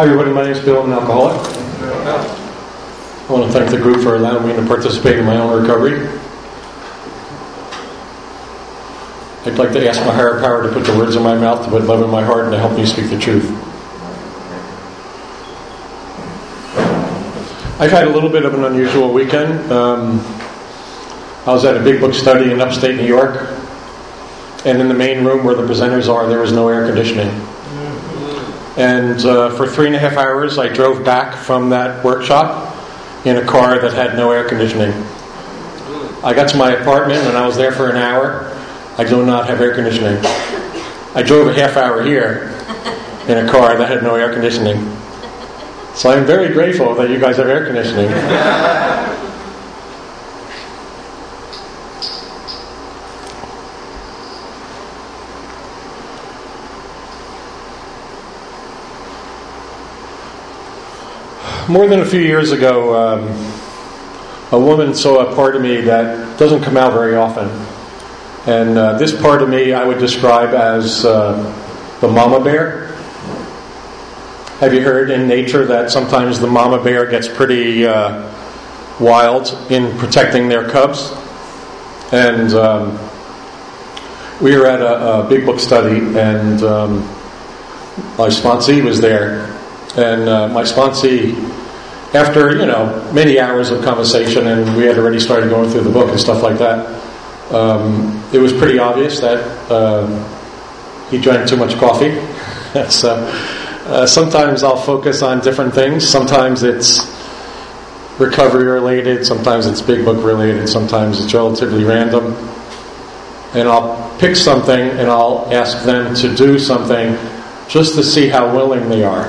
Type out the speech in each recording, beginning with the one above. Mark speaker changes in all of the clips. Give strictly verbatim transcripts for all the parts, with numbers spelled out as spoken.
Speaker 1: Hi everybody, my name is Bill. I'm an alcoholic. I want to thank the group for allowing me to participate in my own recovery. I'd like to ask my higher power to put the words in my mouth, to put love in my heart, and to help me speak the truth. I've had a little bit of an unusual weekend. Um, I was at a big book study in upstate New York, and in the main room where the presenters are, there was no air conditioning. And uh, for three and a half hours, I drove back from that workshop in a car that had no air conditioning. I got to my apartment, and I was there for an hour. I do not have air conditioning. I drove a half hour here in a car that had no air conditioning. So I'm very grateful that you guys have air conditioning. More than a few years ago, um, a woman saw a part of me that doesn't come out very often. And uh, this part of me I would describe as uh, the mama bear. Have you heard in nature that sometimes the mama bear gets pretty uh, wild in protecting their cubs? And um, we were at a, a big book study, and um, my sponsee was there. And uh, my sponsee, after, you know, many hours of conversation, and we had already started going through the book and stuff like that, um, it was pretty obvious that uh, he drank too much coffee. so uh, sometimes I'll focus on different things. Sometimes it's recovery related. Sometimes it's big book related. Sometimes it's relatively random. And I'll pick something and I'll ask them to do something just to see how willing they are.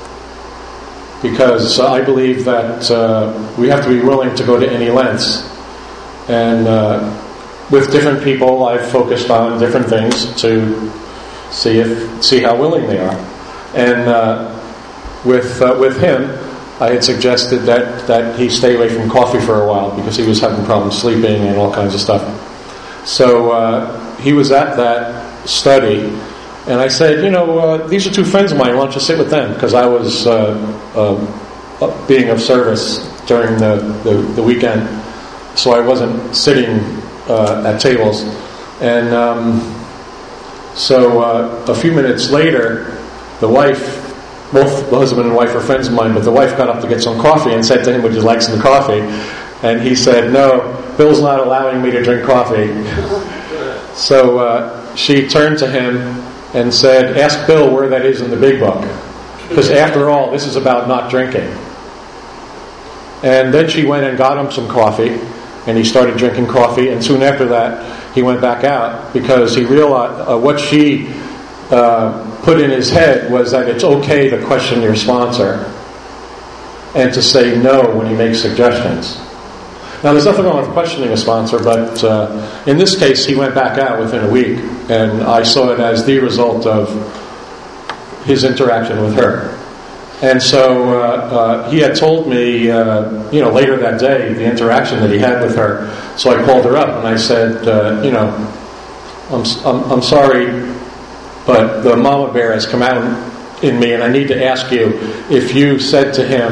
Speaker 1: Because I believe that uh, we have to be willing to go to any lengths. And uh, with different people, I've focused on different things to see if see how willing they are. And uh, with uh, with him, I had suggested that, that he stay away from coffee for a while because he was having problems sleeping and all kinds of stuff. So uh, he was at that study, and I said, you know, uh, these are two friends of mine. Why don't you sit with them? Because I was uh, uh, being of service during the, the, the weekend, so I wasn't sitting uh, at tables. And um, so uh, a few minutes later, the wife, both the husband and wife are friends of mine, but the wife got up to get some coffee and said to him, would you like some coffee? And he said, no, Bill's not allowing me to drink coffee. So uh, she turned to him and said, ask Bill where that is in the big book. Because after all, this is about not drinking. And then she went and got him some coffee, and he started drinking coffee, and soon after that, he went back out because he realized uh, what she uh, put in his head was that it's okay to question your sponsor and to say no when he makes suggestions. Now, there's nothing wrong with questioning a sponsor, but uh, in this case, he went back out within a week, and I saw it as the result of his interaction with her. And so uh, uh, he had told me, uh, you know, later that day, the interaction that he had with her. So I called her up and I said, uh, you know, I'm, I'm I'm sorry, but the mama bear has come out in me, and I need to ask you if you said to him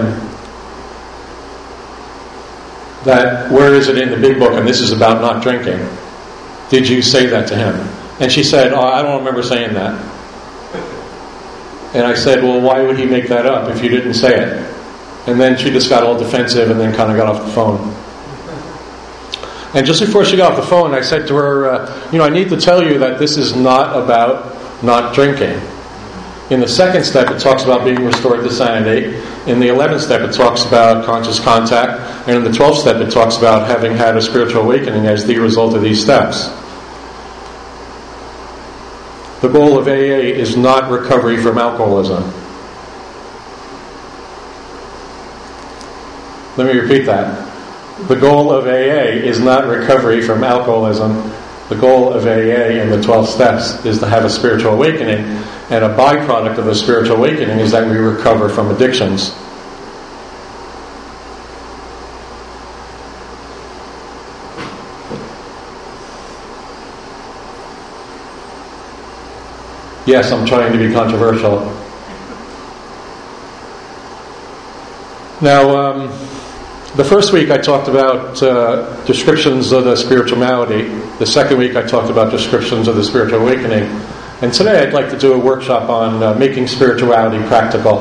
Speaker 1: that where is it in the big book and this is about not drinking? Did you say that to him? And she said, oh, I don't remember saying that. And I said, well, why would he make that up if you didn't say it? And then she just got all defensive and then kind of got off the phone. And just before she got off the phone, I said to her, uh, you know, I need to tell you that this is not about not drinking. In the second step, it talks about being restored to sanity. In the eleventh step, it talks about conscious contact. And in the twelfth step, it talks about having had a spiritual awakening as the result of these steps. The goal of A A is not recovery from alcoholism. Let me repeat that. The goal of A A is not recovery from alcoholism. The goal of A A in the twelve steps is to have a spiritual awakening, and a byproduct of a spiritual awakening is that we recover from addictions. Yes, I'm trying to be controversial. Now, um, the first week I talked about uh, descriptions of the spiritual malady. The second week I talked about descriptions of the spiritual awakening. And today I'd like to do a workshop on uh, making spirituality practical.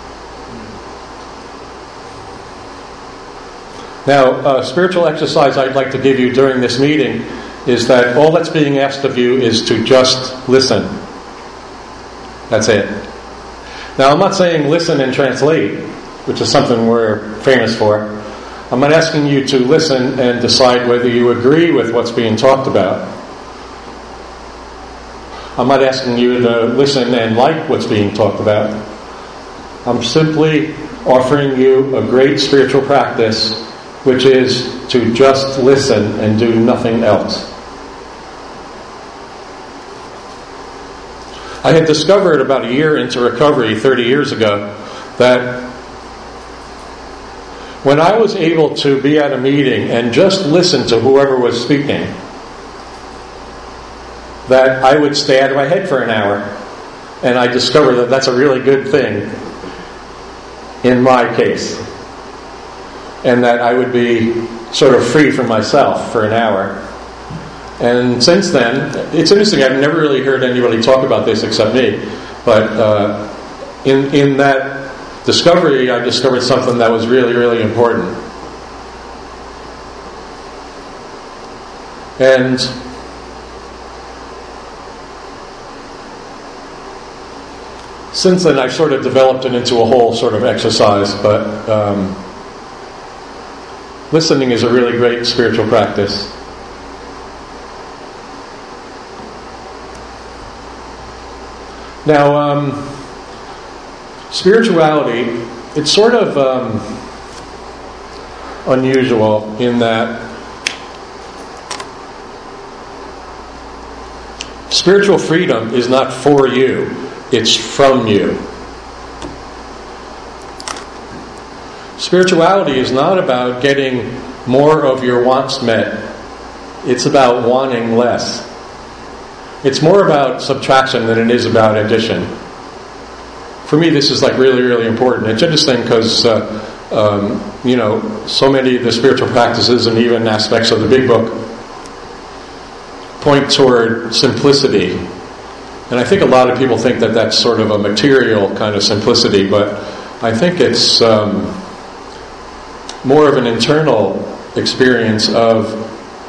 Speaker 1: Now, uh, spiritual exercise I'd like to give you during this meeting is that all that's being asked of you is to just listen. That's it. Now, I'm not saying listen and translate, which is something we're famous for. I'm not asking you to listen and decide whether you agree with what's being talked about. I'm not asking you to listen and like what's being talked about. I'm simply offering you a great spiritual practice, which is to just listen and do nothing else. I had discovered about a year into recovery, thirty years ago, that when I was able to be at a meeting and just listen to whoever was speaking, that I would stay out of my head for an hour. And I discovered that that's a really good thing in my case. And that I would be sort of free from myself for an hour. And since then, it's interesting, I've never really heard anybody talk about this except me. But uh, in in that discovery, I discovered something that was really, really important. And since then, I've sort of developed it into a whole sort of exercise, but um, listening is a really great spiritual practice. Now, um, spirituality, it's sort of um, unusual in that spiritual freedom is not for you, it's from you. Spirituality is not about getting more of your wants met. It's about wanting less. It's more about subtraction than it is about addition. For me, this is like really, really important. It's interesting because, uh, um, you know, so many of the spiritual practices and even aspects of the Big Book point toward simplicity. And I think a lot of people think that that's sort of a material kind of simplicity, but I think it's um, more of an internal experience of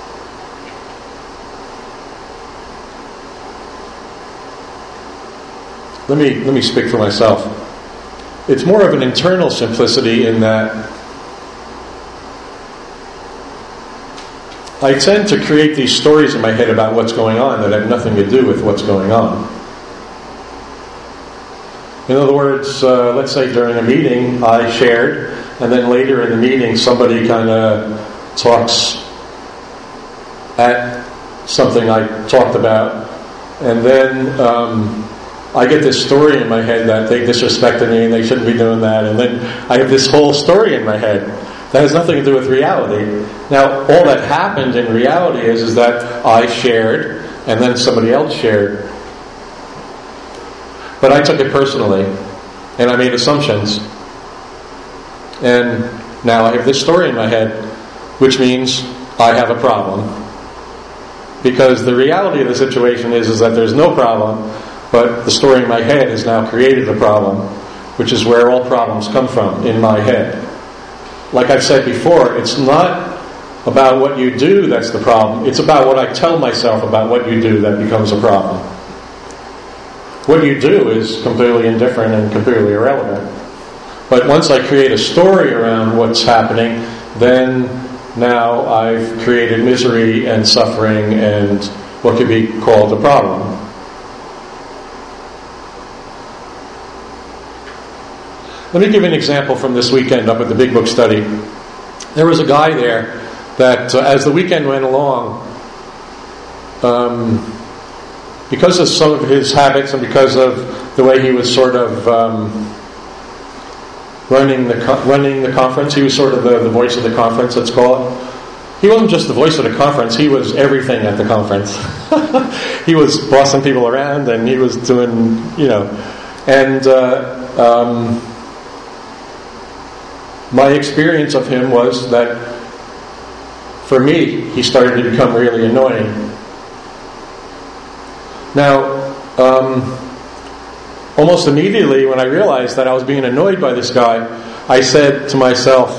Speaker 1: Let me let me speak for myself. It's more of an internal simplicity in that I tend to create these stories in my head about what's going on that have nothing to do with what's going on. In other words, uh, let's say during a meeting I shared, and then later in the meeting somebody kind of talks at something I talked about, and then um, I get this story in my head that they disrespected me and they shouldn't be doing that, and then I have this whole story in my head that has nothing to do with reality. Now, all that happened in reality is, is that I shared and then somebody else shared. But I took it personally and I made assumptions. And now I have this story in my head, which means I have a problem. Because the reality of the situation is, is that there's no problem, but the story in my head has now created the problem, which is where all problems come from, in my head. Like I've said before, it's not about what you do that's the problem. It's about what I tell myself about what you do that becomes a problem. What you do is completely indifferent and completely irrelevant. But once I create a story around what's happening, then now I've created misery and suffering and what could be called a problem. Let me give you an example from this weekend up at the Big Book study. There was a guy there that, uh, as the weekend went along, um, because of some of his habits and because of the way he was sort of um, running the co- running the conference, he was sort of the, the voice of the conference, let's call it. He wasn't just the voice of the conference, he was everything at the conference. He was bossing people around and he was doing, you know, and uh, um, my experience of him was that, for me, he started to become really annoying. Now, um, almost immediately when I realized that I was being annoyed by this guy, I said to myself,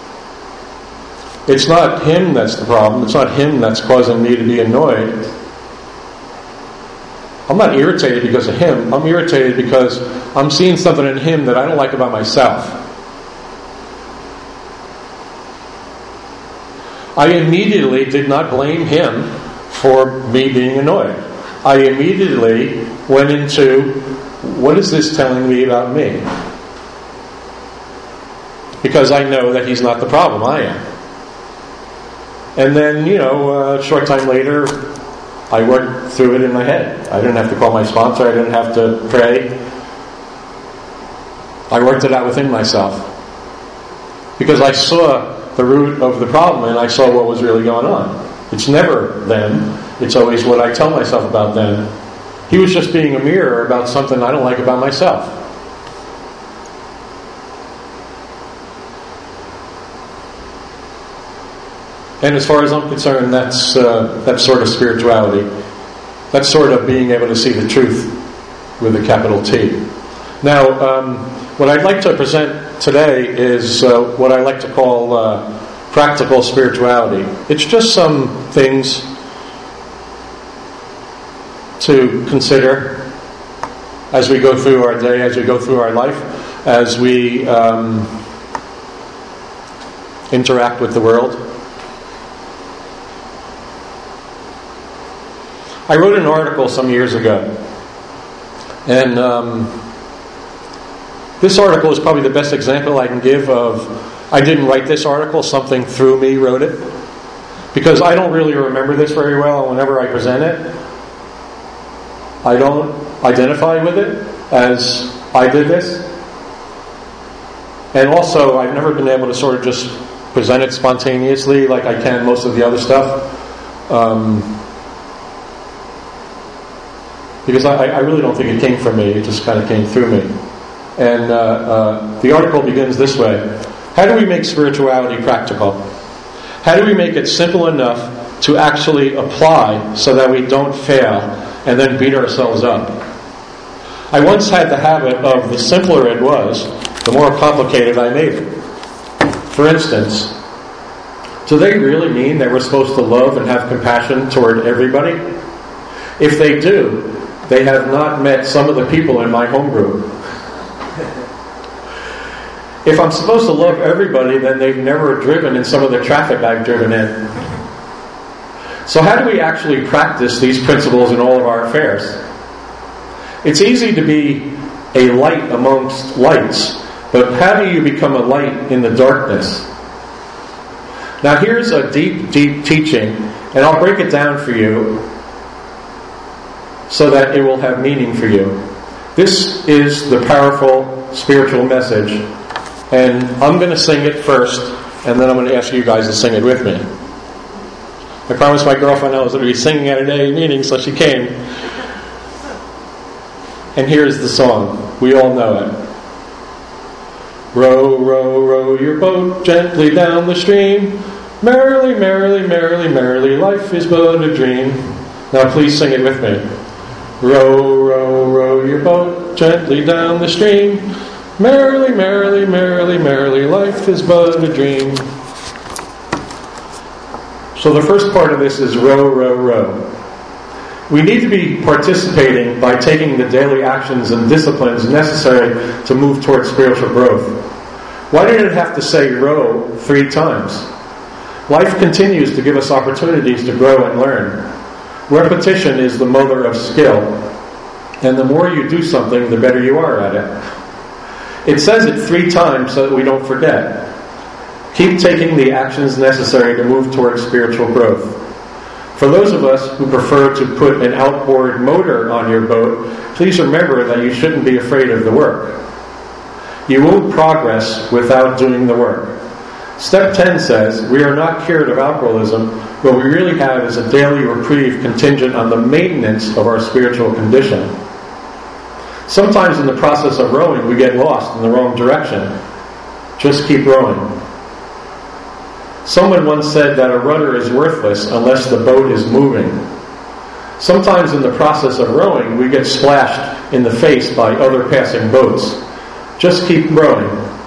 Speaker 1: it's not him that's the problem. It's not him that's causing me to be annoyed. I'm not irritated because of him. I'm irritated because I'm seeing something in him that I don't like about myself. I immediately did not blame him for me being annoyed. I immediately went into, what is this telling me about me? Because I know that he's not the problem, I am. And then, you know, a short time later, I worked through it in my head. I didn't have to call my sponsor, I didn't have to pray. I worked it out within myself. Because I saw the root of the problem and I saw what was really going on. It's never them. It's always what I tell myself about them. He was just being a mirror about something I don't like about myself. And as far as I'm concerned, that's uh, that's sort of spirituality. That's sort of being able to see the truth with a capital T. Now, um, what I'd like to present today is uh, what I like to call uh, practical spirituality. It's just some things to consider as we go through our day, as we go through our life, as we um, interact with the world. I wrote an article some years ago, and um, this article is probably the best example I can give of, I didn't write this article, something through me wrote it, because I don't really remember this very well, and whenever I present it, I don't identify with it as I did this. And also, I've never been able to sort of just present it spontaneously like I can most of the other stuff. Um, because I, I really don't think it came from me, it just kind of came through me. And uh, uh, the article begins this way. How do we make spirituality practical? How do we make it simple enough to actually apply so that we don't fail and then beat ourselves up? I once had the habit of the simpler it was, the more complicated I made it. For instance, do they really mean that we're supposed to love and have compassion toward everybody? If they do, they have not met some of the people in my home group. If I'm supposed to love everybody, then they've never driven in some of the traffic I've driven in. So how do we actually practice these principles in all of our affairs? It's easy to be a light amongst lights, but how do you become a light in the darkness? Now here's a deep, deep teaching, and I'll break it down for you so that it will have meaning for you. This is the powerful spiritual message, and I'm going to sing it first, and then I'm going to ask you guys to sing it with me. I promised my girlfriend I was going to be singing at an A A meeting, so she came. And here's the song. We all know it. Row, row, row your boat gently down the stream. Merrily, merrily, merrily, merrily, life is but a dream. Now please sing it with me. Row, row, row your boat gently down the stream. Merrily, merrily, merrily, merrily, life is but a dream. So the first part of this is row, row, row. We need to be participating by taking the daily actions and disciplines necessary to move towards spiritual growth. Why did it have to say row three times? Life continues to give us opportunities to grow and learn. Repetition is the mother of skill, and the more you do something, the better you are at it. It says it three times so that we don't forget. Keep taking the actions necessary to move towards spiritual growth. For those of us who prefer to put an outboard motor on your boat, please remember that you shouldn't be afraid of the work. You won't progress without doing the work. Step ten says, we are not cured of alcoholism. What we really have is a daily reprieve contingent on the maintenance of our spiritual condition. Sometimes in the process of rowing, we get lost in the wrong direction. Just keep rowing. Someone once said that a rudder is worthless unless the boat is moving. Sometimes in the process of rowing, we get splashed in the face by other passing boats. Just keep rowing.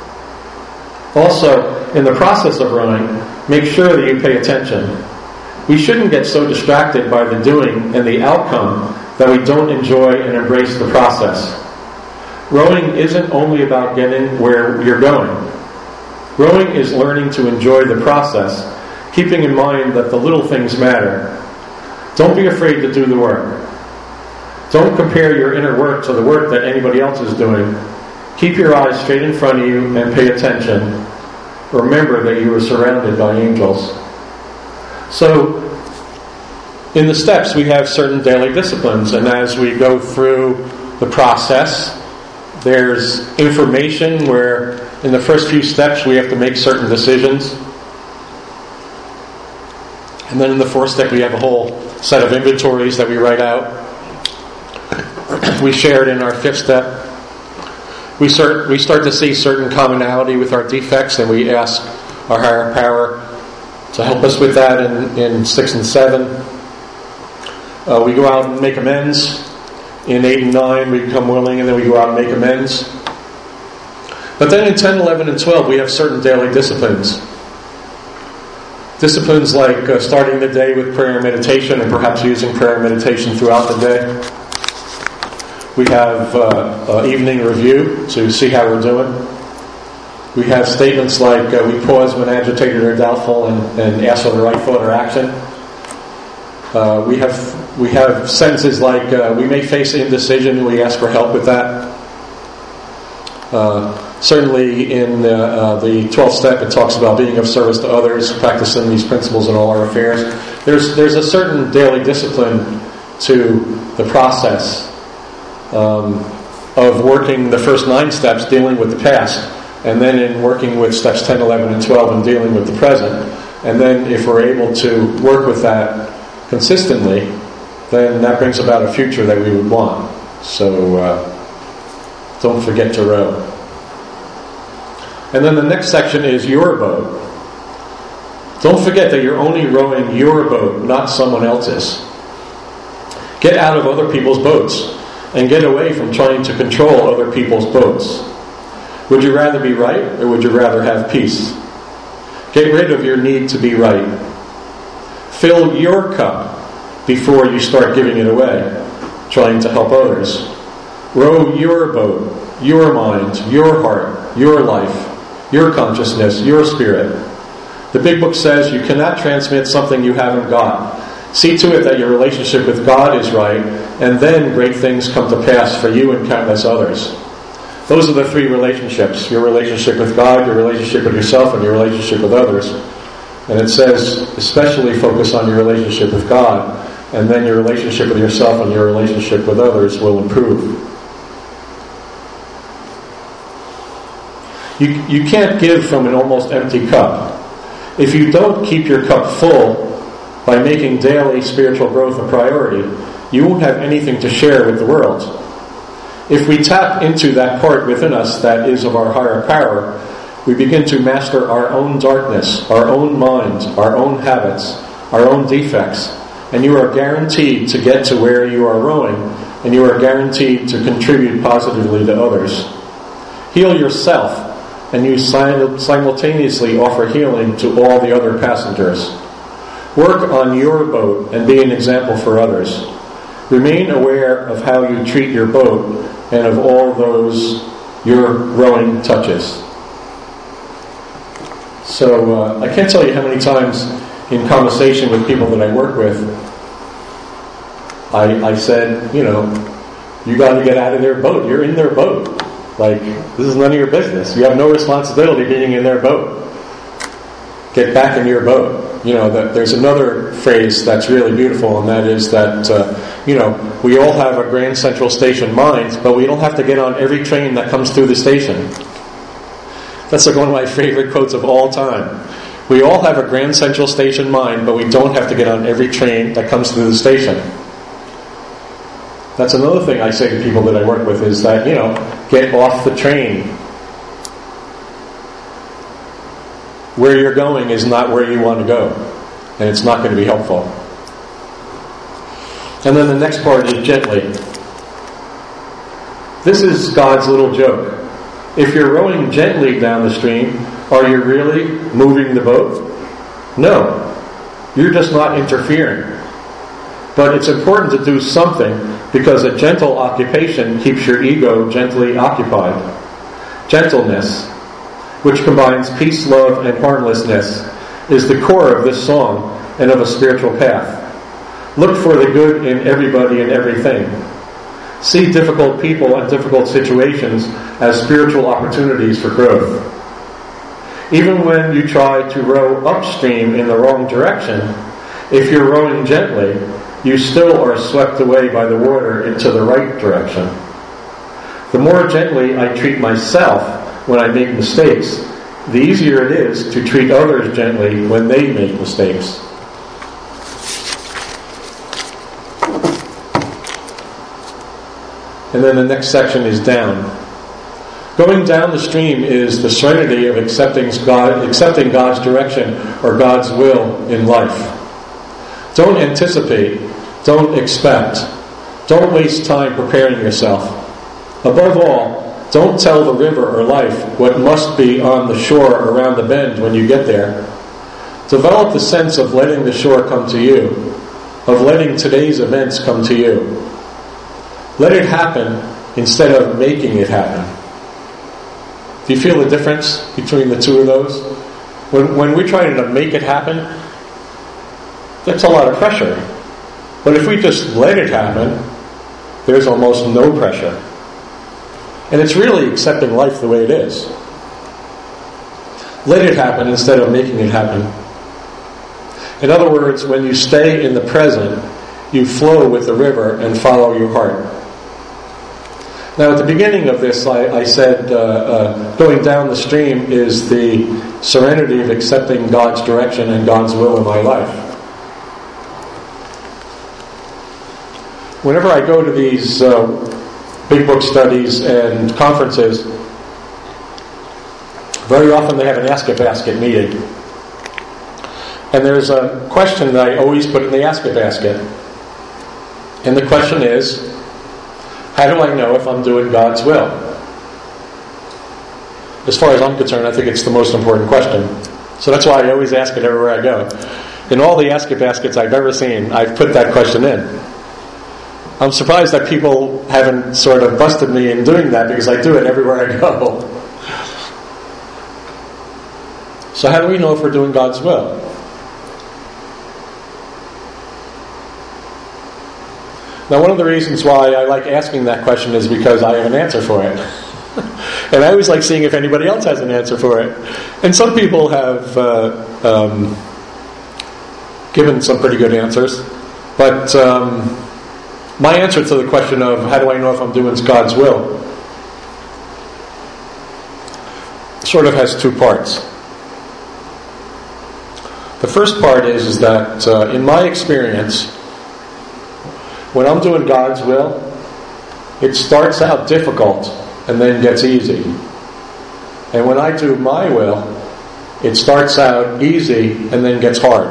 Speaker 1: Also, in the process of rowing, make sure that you pay attention. We shouldn't get so distracted by the doing and the outcome that we don't enjoy and embrace the process. Rowing isn't only about getting where you're going. Rowing is learning to enjoy the process, keeping in mind that the little things matter. Don't be afraid to do the work. Don't compare your inner work to the work that anybody else is doing. Keep your eyes straight in front of you and pay attention. Remember that you are surrounded by angels. So, in the steps we have certain daily disciplines, and as we go through the process, there's information where in the first few steps we have to make certain decisions. And then in the fourth step we have a whole set of inventories that we write out. We share it in our fifth step. We start, we start to see certain commonality with our defects, and we ask our higher power to help us with that in, in six and seven. Uh, we go out and make amends. In eight and nine we become willing, and then we go out and make amends. But then in ten, eleven, and twelve we have certain daily disciplines. Disciplines like uh, starting the day with prayer and meditation, and perhaps using prayer and meditation throughout the day. We have uh, uh, evening review to see how we're doing. We have statements like uh, we pause when agitated or doubtful and, and ask for the right thought or action. Uh, we have we have sentences like uh, we may face indecision and we ask for help with that. Uh, certainly in uh, uh, the twelfth step it talks about being of service to others, practicing these principles in all our affairs. There's there's a certain daily discipline to the process um, of working the first nine steps, dealing with the past, and then in working with steps ten, eleven, and twelve and dealing with the present. And then if we're able to work with that consistently, then that brings about a future that we would want. So uh, don't forget to row. And then the next section is your boat. Don't forget that you're only rowing your boat, not someone else's. Get out of other people's boats and get away from trying to control other people's boats. Would you rather be right, or would you rather have peace? Get rid of your need to be right. Fill your cup before you start giving it away, trying to help others. Row your boat, your mind, your heart, your life, your consciousness, your spirit. The Big Book says you cannot transmit something you haven't got. See to it that your relationship with God is right, and then great things come to pass for you and countless others. Those are the three relationships: your relationship with God, your relationship with yourself, and your relationship with others. And it says especially focus on your relationship with God, and then your relationship with yourself and your relationship with others will improve. You, you can't give from an almost empty cup. If you don't keep your cup full by making daily spiritual growth a priority, you won't have anything to share with the world. If we tap into that part within us that is of our higher power, we begin to master our own darkness, our own mind, our own habits, our own defects, and you are guaranteed to get to where you are rowing, and you are guaranteed to contribute positively to others. Heal yourself, and you simultaneously offer healing to all the other passengers. Work on your boat and be an example for others. Remain aware of how you treat your boat and of all those your rowing touches. So uh, I can't tell you how many times in conversation with people that I work with, I, I said, you know, you got to get out of their boat. You're in their boat. Like, this is none of your business. You have no responsibility being in their boat. Get back in your boat. You know, that there's another phrase that's really beautiful, and that is that, uh, you know, we all have a Grand Central Station mind, but we don't have to get on every train that comes through the station. That's like one of my favorite quotes of all time. We all have a Grand Central Station mind, but we don't have to get on every train that comes through the station. That's another thing I say to people that I work with is that, you know, get off the train. where you're going is not where you want to go, and it's not going to be helpful. And then the next part is gently. This is God's little joke. If you're rowing gently down the stream, are you really moving the boat? No. You're just not interfering. But it's important to do something, because a gentle occupation keeps your ego gently occupied. Gentleness, which combines peace, love, and harmlessness, is the core of this song and of a spiritual path. Look for the good in everybody and everything. See difficult people and difficult situations as spiritual opportunities for growth. Even when you try to row upstream in the wrong direction, if you're rowing gently, you still are swept away by the water into the right direction. The more gently I treat myself when I make mistakes, the easier it is to treat others gently when they make mistakes. And then the next section is down. Going down the stream is the serenity of accepting God, accepting God's direction or God's will in life. Don't anticipate. Don't expect. Don't waste time preparing yourself. Above all, don't tell the river or life what must be on the shore around the bend when you get there. Develop the sense of letting the shore come to you, of letting today's events come to you. Let it happen instead of making it happen. Do you feel the difference between the two of those? When, when we're trying to make it happen, that's a lot of pressure. But if we just let it happen, there's almost no pressure. And it's really accepting life the way it is. Let it happen instead of making it happen. In other words, when you stay in the present, you flow with the river and follow your heart. Now, at the beginning of this, I, I said uh, uh, going down the stream is the serenity of accepting God's direction and God's will in my life. Whenever I go to these uh, big book studies and conferences, very often they have an Ask-A-Basket meeting. And there's a question that I always put in the Ask-A-Basket. And the question is, how do I know if I'm doing God's will? As far as I'm concerned, I think it's the most important question. So that's why I always ask it everywhere I go. In all the Ask-A-Baskets I've ever seen, I've put that question in. I'm surprised that people haven't sort of busted me in doing that, because I do it everywhere I go. So how do we know if we're doing God's will? Now, one of the reasons why I like asking that question is because I have an answer for it. And I always like seeing if anybody else has an answer for it. And some people have uh, um, given some pretty good answers. But um, my answer to the question of how do I know if I'm doing God's will sort of has two parts. The first part is, is that uh, in my experience, when I'm doing God's will, it starts out difficult and then gets easy. And when I do my will, it starts out easy and then gets hard.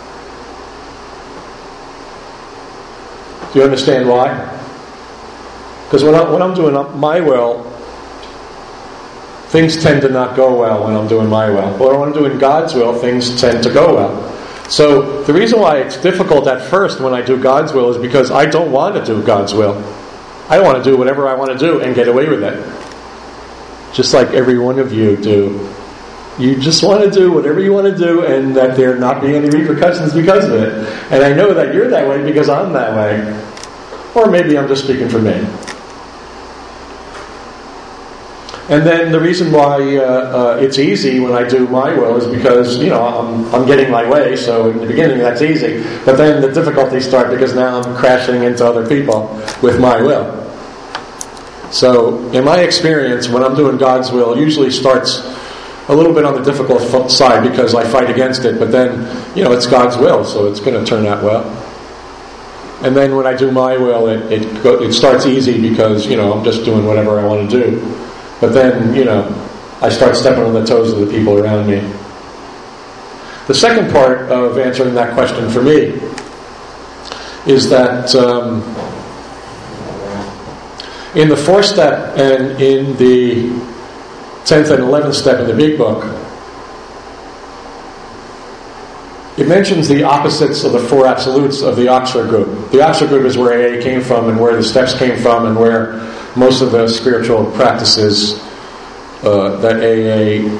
Speaker 1: Do you understand why? Because when, I, when I'm doing my will, things tend to not go well when I'm doing my will. But when I'm doing God's will, things tend to go well. So the reason why it's difficult at first when I do God's will is because I don't want to do God's will. I want to do whatever I want to do and get away with it. Just like every one of you do. You just want to do whatever you want to do and that there not be any repercussions because of it. And I know that you're that way because I'm that way. Or maybe I'm just speaking for me. And then the reason why uh, uh, it's easy when I do my will is because, you know, I'm, I'm getting my way, so in the beginning that's easy. But then the difficulties start because now I'm crashing into other people with my will. So in my experience, when I'm doing God's will, it usually starts a little bit on the difficult side because I fight against it. But then, you know, it's God's will, so it's going to turn out well. And then when I do my will, it it, go, it starts easy because, you know, I'm just doing whatever I want to do. But then, you know, I start stepping on the toes of the people around me. The second part of answering that question for me is that um, in the fourth step and in the tenth and eleventh step in the Big Book, it mentions the opposites of the four absolutes of the Oxford group. The Oxford group is where A A came from and where the steps came from and where most of the spiritual practices uh, that A A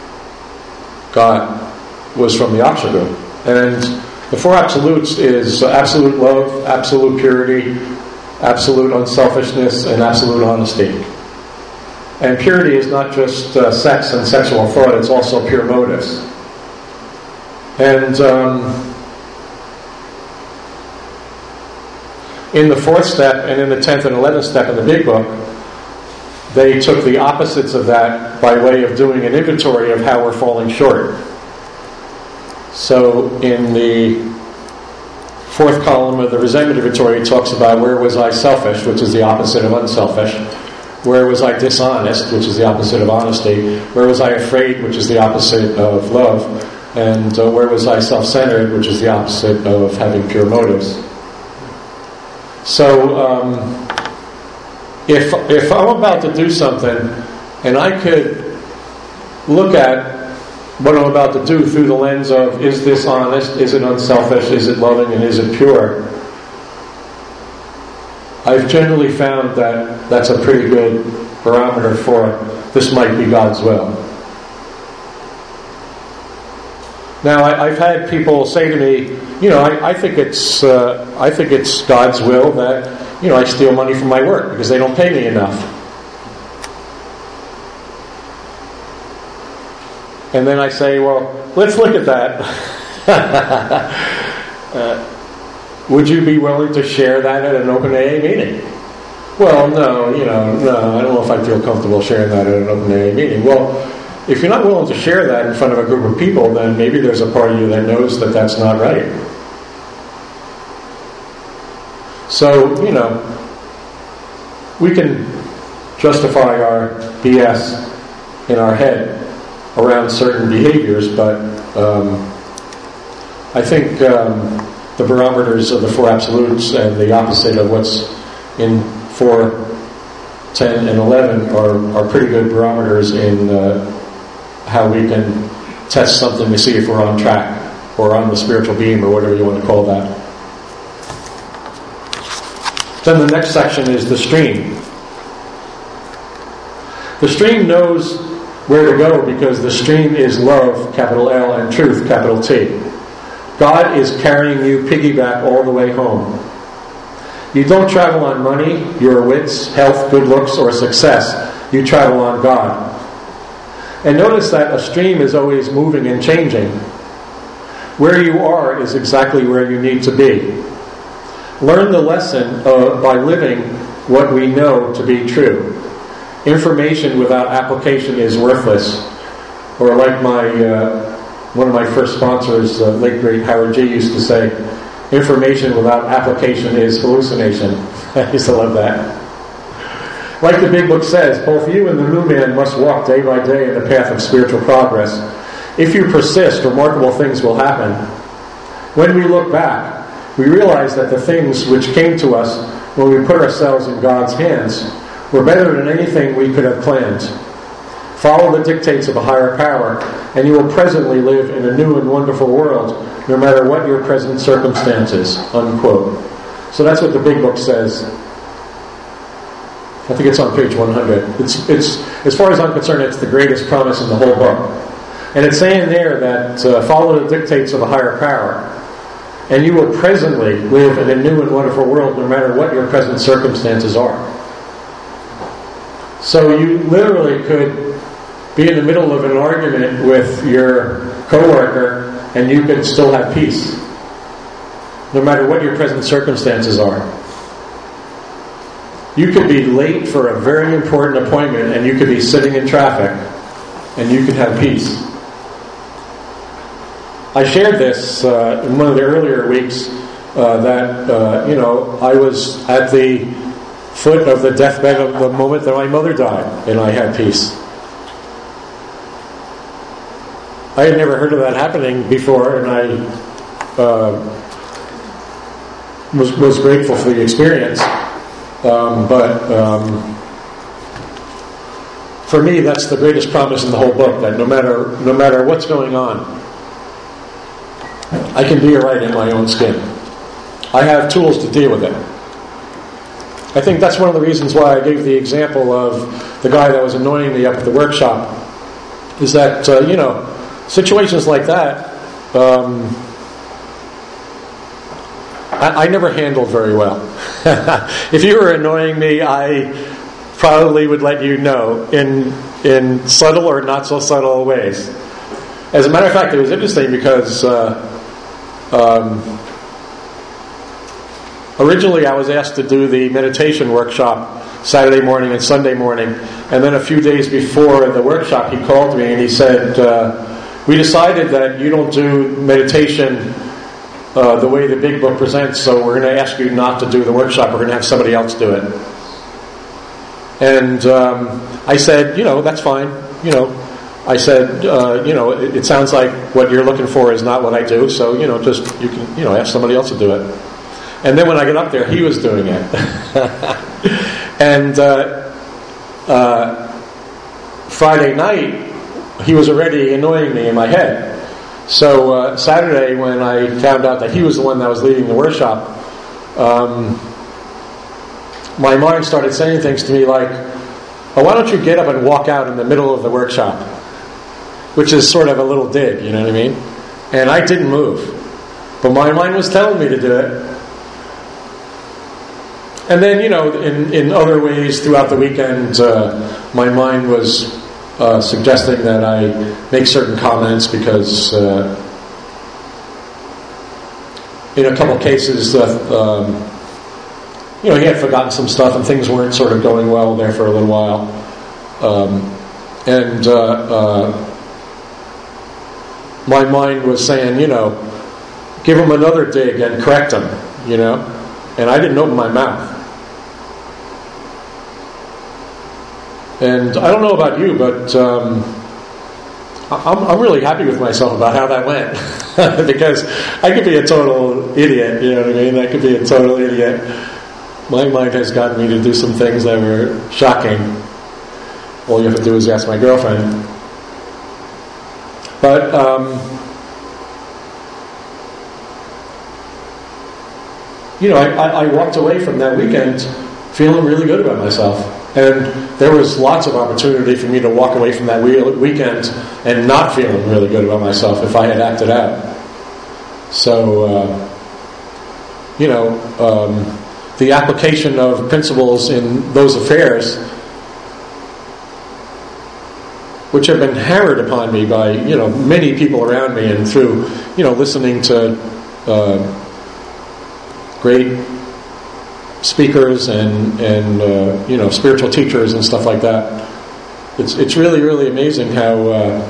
Speaker 1: got was from the Oxford group. And the four absolutes is absolute love, absolute purity, absolute unselfishness, and absolute honesty. And purity is not just uh, sex and sexual thought, it's also pure motives. And um, in the fourth step and in the tenth and eleventh step in the Big Book, they took the opposites of that by way of doing an inventory of how we're falling short. So in the fourth column of the resentment inventory, it talks about where was I selfish, which is the opposite of unselfish. Where was I dishonest, which is the opposite of honesty. Where was I afraid, which is the opposite of love. And uh, where was I self-centered, which is the opposite of having pure motives. So um, if if I'm about to do something and I could look at what I'm about to do through the lens of, is this honest, is it unselfish, is it loving, and is it pure? I've generally found that that's a pretty good barometer for this might be God's will. Now, I, I've had people say to me, you know, I, I think it's uh, I think it's God's will that, you know, I steal money from my work because they don't pay me enough. And then I say, well, let's look at that. uh, would you be willing to share that at an open A A meeting? Well, no, you know, no, I don't know if I feel comfortable sharing that at an open A A meeting. Well, if you're not willing to share that in front of a group of people, then maybe there's a part of you that knows that that's not right. So, you know, we can justify our B S in our head around certain behaviors, but um, I think um, the barometers of the four absolutes and the opposite of what's in four, ten, and eleven are, are pretty good barometers in uh, how we can test something to see if we're on track or on the spiritual beam or whatever you want to call that. Then the next section is the stream. The stream knows where to go because the stream is love, capital L, and truth, capital T. God is carrying you piggyback all the way home. You don't travel on money, your wits, health, good looks, or success. You travel on God. And notice that a stream is always moving and changing. Where you are is exactly where you need to be. Learn the lesson uh, by living what we know to be true. Information without application is worthless. Or like my uh, one of my first sponsors, uh, late great Howard G. used to say, information without application is hallucination. I used to love that. Like the Big Book says, both you and the new man must walk day by day in the path of spiritual progress. If you persist, remarkable things will happen. When we look back, we realize that the things which came to us when we put ourselves in God's hands were better than anything we could have planned. Follow the dictates of a higher power, and you will presently live in a new and wonderful world, no matter what your present circumstances. Unquote. So that's what the Big Book says. I think it's on page one hundred. It's, it's, as far as I'm concerned, it's the greatest promise in the whole book. And it's saying there that uh, follow the dictates of a higher power, and you will presently live in a new and wonderful world, no matter what your present circumstances are. So you literally could be in the middle of an argument with your coworker, and you could still have peace, no matter what your present circumstances are. You could be late for a very important appointment, and you could be sitting in traffic, and you could have peace. I shared this uh, in one of the earlier weeks uh, that, uh, you know, I was at the foot of the deathbed of the moment that my mother died, and I had peace. I had never heard of that happening before, and I uh, was was grateful for the experience. Um, but um, for me, that's the greatest promise in the whole book, that no matter no matter what's going on, I can be right in my own skin. I have tools to deal with it. I think that's one of the reasons why I gave the example of the guy that was annoying me up at the workshop, is that, uh, you know, situations like that, um, I, I never handled very well. If you were annoying me, I probably would let you know in in subtle or not so subtle ways. As a matter of fact, it was interesting because uh, um, originally I was asked to do the meditation workshop Saturday morning and Sunday morning, and then a few days before the workshop he called me and he said, uh, we decided that you don't do meditation uh, the way the Big Book presents, so we're going to ask you not to do the workshop. We're going to have somebody else do it. And um, I said, you know, that's fine. You know, I said, uh, you know, it, it sounds like what you're looking for is not what I do, so, you know, just, you can, you know, ask somebody else to do it. And then when I got up there, he was doing it. And uh, uh, Friday night, he was already annoying me in my head. So uh, Saturday, when I found out that he was the one that was leading the workshop, um, my mind started saying things to me like, oh, why don't you get up and walk out in the middle of the workshop? Which is sort of a little dig, you know what I mean? And I didn't move. But my mind was telling me to do it. And then, you know, in, in other ways throughout the weekend, uh, my mind was uh, suggesting that I make certain comments because uh, in a couple cases, uh, um, you know, he had forgotten some stuff and things weren't sort of going well there for a little while. Um, and uh, uh, my mind was saying, you know, give him another dig and correct him, you know. And I didn't open my mouth. And I don't know about you, but um, I'm, I'm really happy with myself about how that went. Because I could be a total idiot, you know what I mean? I could be a total idiot. My mind has gotten me to do some things that were shocking. All you have to do is ask my girlfriend. But, um, you know, I, I, I walked away from that weekend feeling really good about myself. And there was lots of opportunity for me to walk away from that weekend and not feeling really good about myself if I had acted out. So, uh, you know, um, the application of principles in those affairs, which have been hammered upon me by, you know, many people around me and through, you know, listening to uh, great speakers and and uh, you know, spiritual teachers and stuff like that. It's it's really really amazing how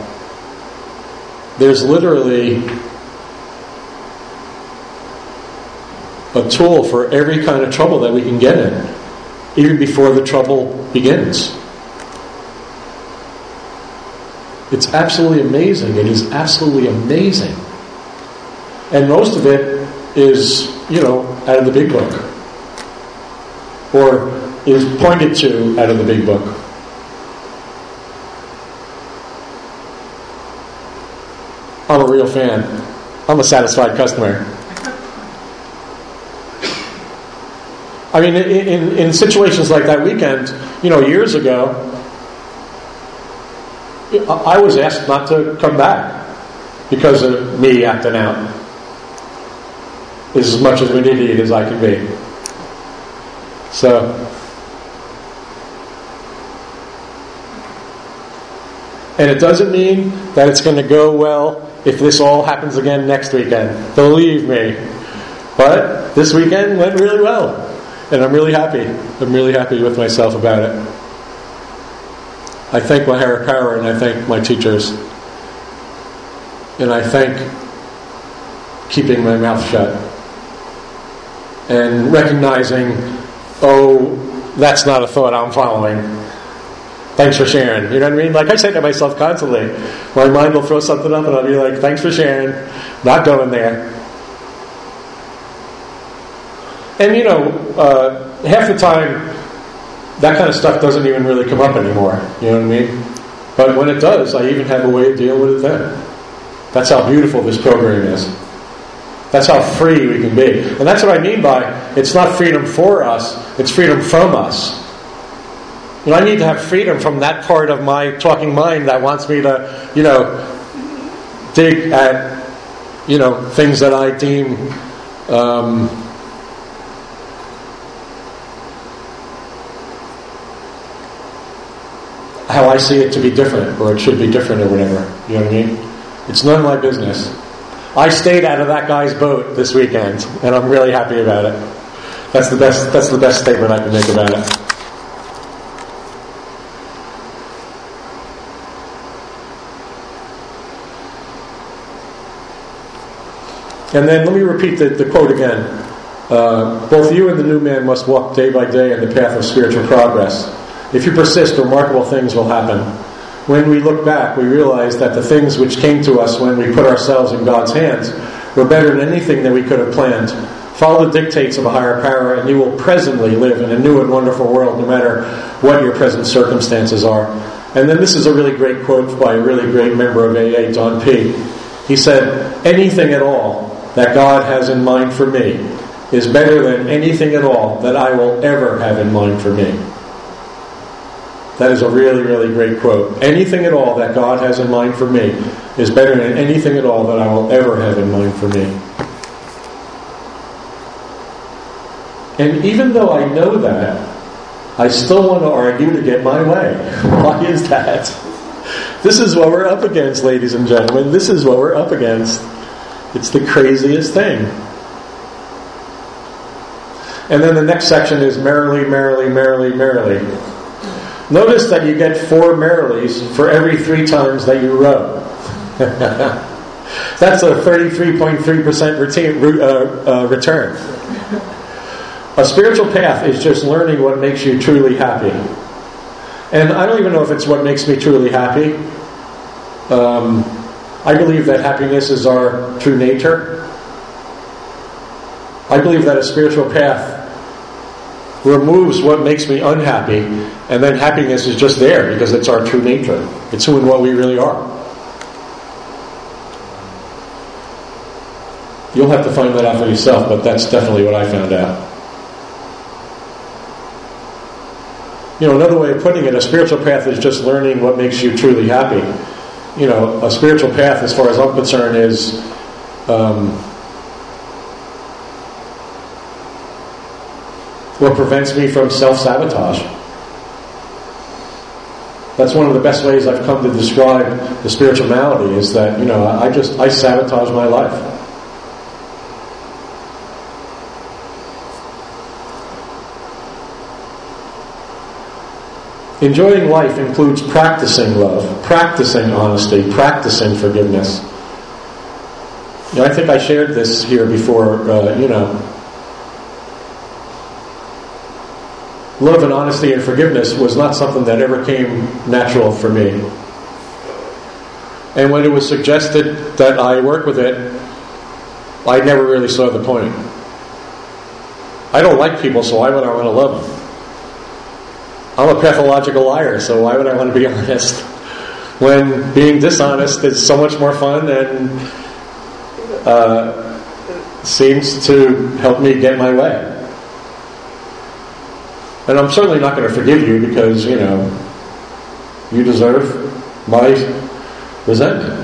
Speaker 1: uh, there's literally a tool for every kind of trouble that we can get in, even before the trouble begins. It's absolutely amazing. It is absolutely amazing, and most of it is, you know, out of the Big Book. Or is pointed to out of the Big Book. I'm a real fan. I'm a satisfied customer. I mean, in, in, in situations like that weekend, you know, years ago, I was asked not to come back because of me acting out. As much of an idiot as I can be. So, and it doesn't mean that it's going to go well if this all happens again next weekend. Believe me. But this weekend went really well. And I'm really happy. I'm really happy with myself about it. I thank my higher power and I thank my teachers. And I thank keeping my mouth shut. And recognizing, oh, that's not a thought I'm following. thanks for sharing. You know what I mean? Like I say to myself constantly, my mind will throw something up and I'll be like, thanks for sharing. Not going there. And you know, uh, half the time, that kind of stuff doesn't even really come up anymore. You know what I mean? But when it does, I even have a way of dealing with it then. That's how beautiful this program is. That's how free we can be. And that's what I mean by, it's not freedom for us, it's freedom from us. And I need to have freedom from that part of my talking mind that wants me to, you know, dig at, you know, things that I deem um, how I see it to be different, or it should be different, or whatever. You know what I mean? It's none of my business. I stayed out of that guy's boat this weekend, and I'm really happy about it. That's the best. That's the best statement I can make about it. And then let me repeat the, the quote again. Uh, Both you and the new man must walk day by day in the path of spiritual progress. If you persist, remarkable things will happen. When we look back, we realize that the things which came to us when we put ourselves in God's hands were better than anything that we could have planned. Follow the dictates of a higher power, and you will presently live in a new and wonderful world, no matter what your present circumstances are. And then this is a really great quote by a really great member of A A, Don P. He said, anything at all that God has in mind for me is better than anything at all that I will ever have in mind for me. That is a really, really great quote. Anything at all that God has in mind for me is better than anything at all that I will ever have in mind for me. And even though I know that, I still want to argue to get my way. Why is that? This is what we're up against, ladies and gentlemen. This is what we're up against. It's the craziest thing. And then the next section is merrily, merrily, merrily, merrily. Notice that you get four merrilies for every three times that you row. That's a thirty-three point three percent retain, uh, uh, return. A spiritual path is just learning what makes you truly happy. And I don't even know if it's what makes me truly happy. Um, I believe that happiness is our true nature. I believe that a spiritual path removes what makes me unhappy, and then happiness is just there because it's our true nature. It's who and what we really are. You'll have to find that out for yourself, but that's definitely what I found out. You know, another way of putting it, a spiritual path is just learning what makes you truly happy. You know, a spiritual path, as far as I'm concerned, is um, what prevents me from self-sabotage. That's one of the best ways I've come to describe the spiritual malady, is that, you know, I just, I sabotage my life. Enjoying life includes practicing love, practicing honesty, practicing forgiveness. You know, I think I shared this here before, uh, you know, love and honesty and forgiveness was not something that ever came natural for me. And when it was suggested that I work with it, I never really saw the point. I don't like people, so why would I want to love them? I'm a pathological liar, so why would I want to be honest? When being dishonest is so much more fun and uh, seems to help me get my way. And I'm certainly not going to forgive you because, you know, you deserve my resentment.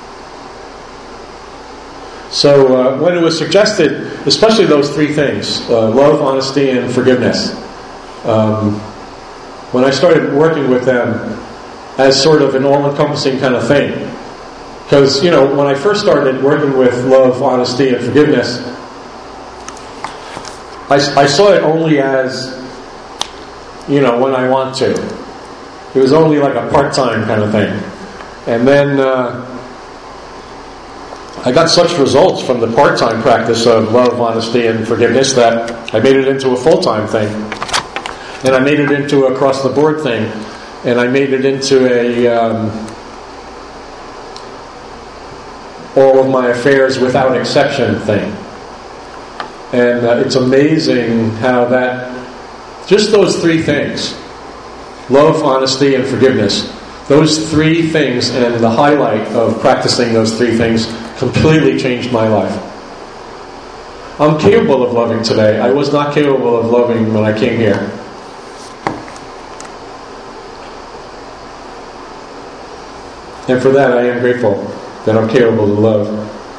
Speaker 1: So uh, when it was suggested, especially those three things, uh, love, honesty, and forgiveness, um, when I started working with them as sort of an all-encompassing kind of thing, because, you know, when I first started working with love, honesty, and forgiveness, I, I saw it only as, you know, when I want to. It was only like a part-time kind of thing. And then uh, I got such results from the part-time practice of love, honesty, and forgiveness that I made it into a full-time thing. And I made it into a across-the-board thing. and I made it into a um, all of my affairs without exception thing. And uh, it's amazing how that, just those three things, love, honesty, and forgiveness, those three things and the highlight of practicing those three things completely changed my life. I'm capable of loving today. I was not capable of loving when I came here. And for that I am grateful that I'm capable to love.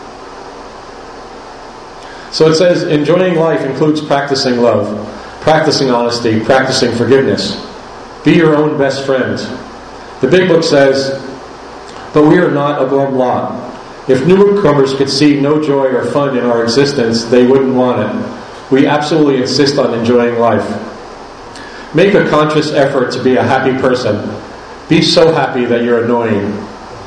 Speaker 1: So it says, enjoying life includes practicing love, practicing honesty, practicing forgiveness. Be your own best friend. The Big Book says, but we are not a glum lot. If newcomers could see no joy or fun in our existence, they wouldn't want it. We absolutely insist on enjoying life. Make a conscious effort to be a happy person. Be so happy that you're annoying.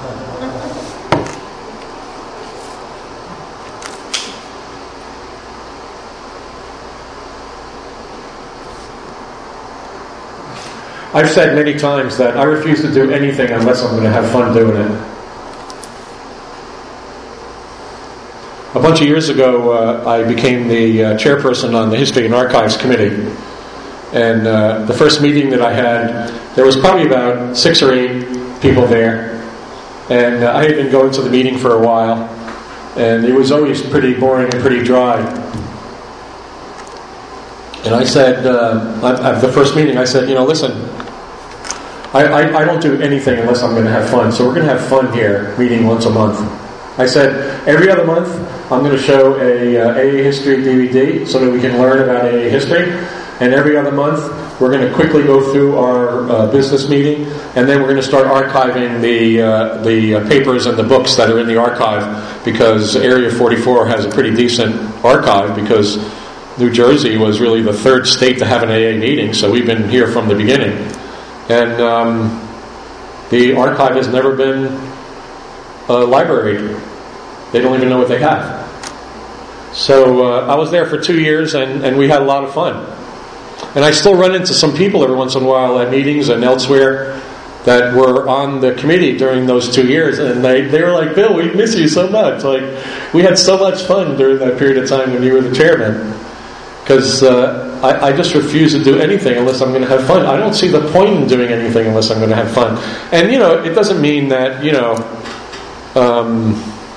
Speaker 1: I've said many times that I refuse to do anything unless I'm going to have fun doing it. A bunch of years ago, uh, I became the uh, chairperson on the History and Archives Committee. And uh, the first meeting that I had, there was probably about six or eight people there. And uh, I had been going to the meeting for a while. And it was always pretty boring and pretty dry. And I said, uh, at the first meeting, I said, you know, listen, I, I, I don't do anything unless I'm going to have fun. So we're going to have fun here, meeting once a month. I said, every other month, I'm going to show a uh, A A History D V D so that we can learn about A A History. And every other month, we're going to quickly go through our uh, business meeting, and then we're going to start archiving the uh, the uh, papers and the books that are in the archive, because Area forty-four has a pretty decent archive, because New Jersey was really the third state to have an A A meeting, so we've been here from the beginning. And um, the archive has never been uh, libraried. They don't even know what they have. So uh, I was there for two years, and, and we had a lot of fun. And I still run into some people every once in a while at meetings and elsewhere that were on the committee during those two years, and they, they were like, Bill, we miss you so much. Like, we had so much fun during that period of time when you were the chairman. Because uh, I, I just refuse to do anything unless I'm going to have fun. I don't see the point in doing anything unless I'm going to have fun. And, you know, it doesn't mean that, you know, um,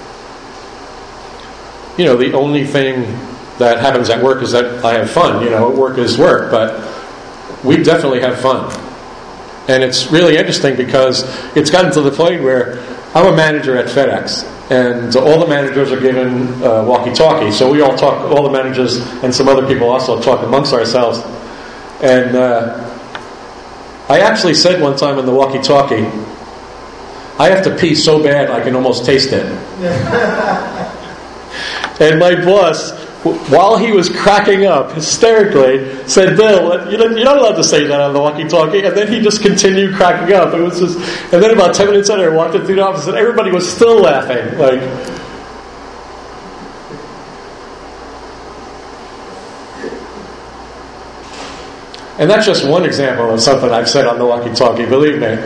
Speaker 1: you know, the only thing that happens at work is that I have fun. You know, work is work. But we definitely have fun. And it's really interesting because it's gotten to the point where I'm a manager at FedEx. And all the managers are given uh, walkie-talkie. So we all talk, all the managers and some other people also talk amongst ourselves. And uh, I actually said one time in the walkie-talkie, I have to pee so bad I can almost taste it. And my boss, while he was cracking up hysterically, said, Bill, you're not allowed to say that on the walkie-talkie. And then he just continued cracking up. It was just, and then about ten minutes later, I walked into the office and everybody was still laughing. Like, and that's just one example of something I've said on the walkie-talkie, believe me.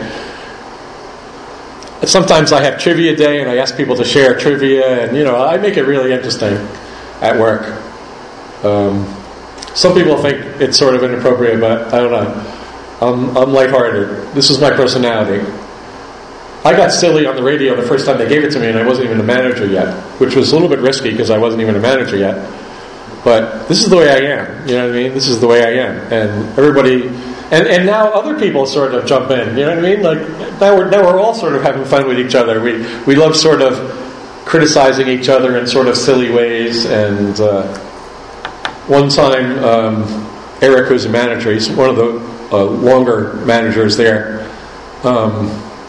Speaker 1: Sometimes I have trivia day and I ask people to share trivia, and, you know, I make it really interesting at work. Um, some people think it's sort of inappropriate, but I don't know. I'm, I'm lighthearted. This is my personality. I got silly on the radio the first time they gave it to me, and I wasn't even a manager yet, which was a little bit risky because I wasn't even a manager yet. But this is the way I am. You know what I mean? This is the way I am. And everybody... And and now other people sort of jump in. You know what I mean? Like, now we're, now we're all sort of having fun with each other. We, we love sort of criticizing each other in sort of silly ways. And uh, one time, um, Eric, who's a manager, he's one of the uh, longer managers there. Um,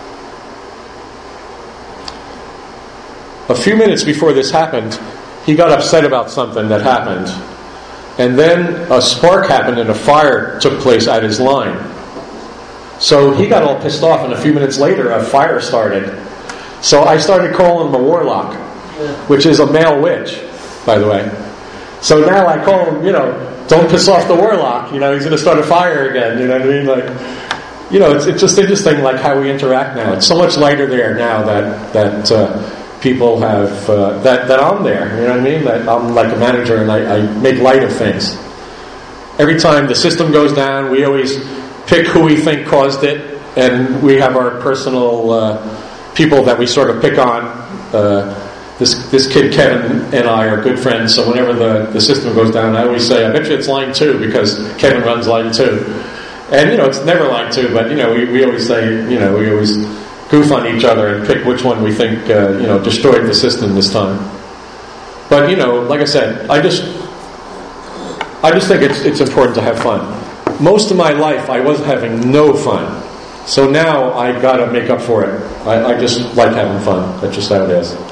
Speaker 1: a few minutes before this happened, he got upset about something that happened. And then a spark happened and a fire took place at his line. So he got all pissed off, and a few minutes later a fire started. So I started calling him a warlock, which is a male witch, by the way. So now I call him, you know, don't piss off the warlock. You know, he's going to start a fire again. You know what I mean? Like, you know, it's, it's just interesting, like how we interact now. It's so much lighter there now that that uh, people have uh, that that I'm there. You know what I mean? That I'm like a manager and I, I make light of things. Every time the system goes down, we always pick who we think caused it, and we have our personal uh, people that we sort of pick on. Uh, this this kid Kevin and I are good friends, so whenever the, the system goes down, I always say, I bet you it's line two, because Kevin runs line two. And, you know, it's never line two, but, you know, we, we always say, you know, we always goof on each other and pick which one we think, uh, you know, destroyed the system this time. But, you know, like I said, I just I just think it's it's important to have fun. Most of my life, I was having no fun. So now I got to make up for it. I, I just like having fun. That's just how it is.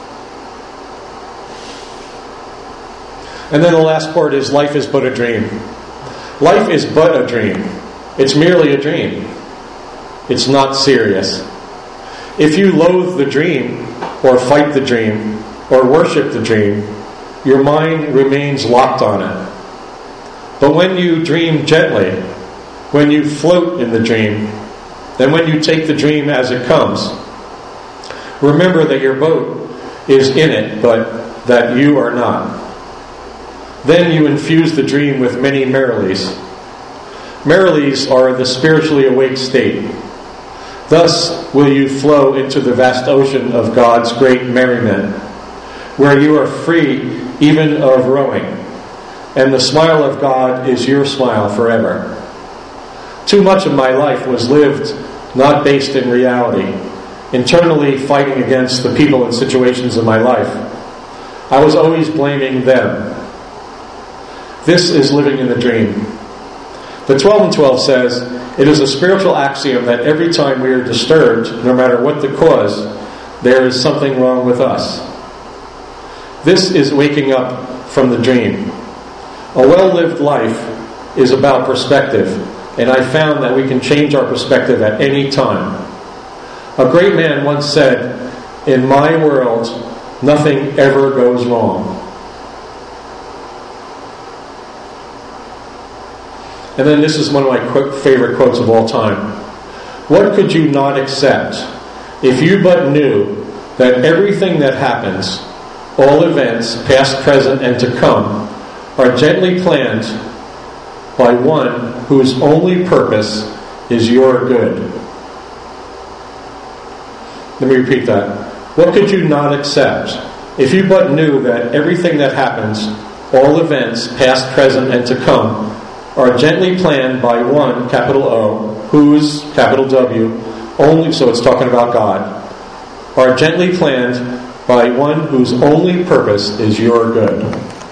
Speaker 1: And then the last part is life is but a dream. Life is but a dream. It's merely a dream. It's not serious. If you loathe the dream, or fight the dream, or worship the dream, your mind remains locked on it. But when you dream gently, when you float in the dream, and when you take the dream as it comes, remember that your boat is in it, but that you are not. Then you infuse the dream with many merrilies. Merrilies are the spiritually awake state. Thus will you flow into the vast ocean of God's great merriment, where you are free even of rowing, and the smile of God is your smile forever. Too much of my life was lived not based in reality, internally fighting against the people and situations of my life. I was always blaming them. This is living in the dream. The twelve and twelve says, it is a spiritual axiom that every time we are disturbed, no matter what the cause, there is something wrong with us. This is waking up from the dream. A well-lived life is about perspective, and I found that we can change our perspective at any time. A great man once said, in my world, nothing ever goes wrong. And then this is one of my qu- favorite quotes of all time. What could you not accept if you but knew that everything that happens, all events, past, present, and to come, are gently planned by one whose only purpose is your good? Let me repeat that. What could you not accept if you but knew that everything that happens, all events, past, present, and to come, are gently planned by one, capital O, whose, capital W, only, so it's talking about God, are gently planned by one whose only purpose is your good.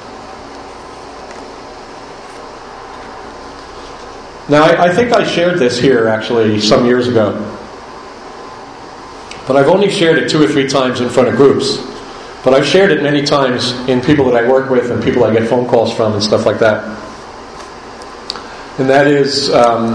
Speaker 1: Now, I, I think I shared this here, actually, some years ago. But I've only shared it two or three times in front of groups. But I've shared it many times in people that I work with and people I get phone calls from and stuff like that. And that is, um,